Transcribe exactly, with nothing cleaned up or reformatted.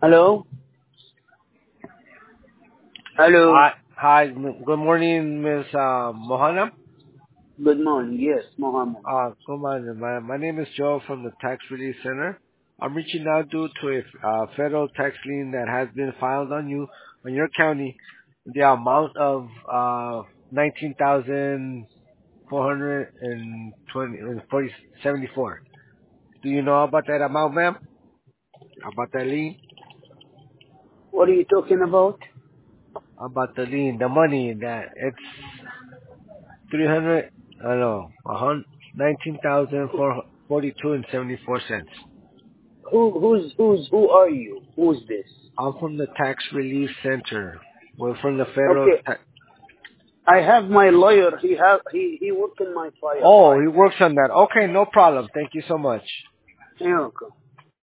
Hello? Hello? Hi, hi. m- Good morning, Miss uh, Mohana. Good morning. Yes, Mohammed. Uh, good morning. My, my name is Joe from the Tax Relief Center. I'm reaching out due to a uh, federal tax lien that has been filed on you, on your county, the amount of uh, nineteen thousand four hundred and twenty and forty seventy four. Do you know about that amount, ma'am? About that lien? What are you talking about? About the lien, the money that it's three hundred. I don't know, a hundred nineteen thousand four forty two and seventy four cents. Who, who's, who's, who are you? Who's this? I'm from the Tax Relief Center. We're from the federal Okay, tax. I have my lawyer. He have, he, he worked in my file. Oh, I, he works on that. Okay, no problem. Thank you so much. you're welcome.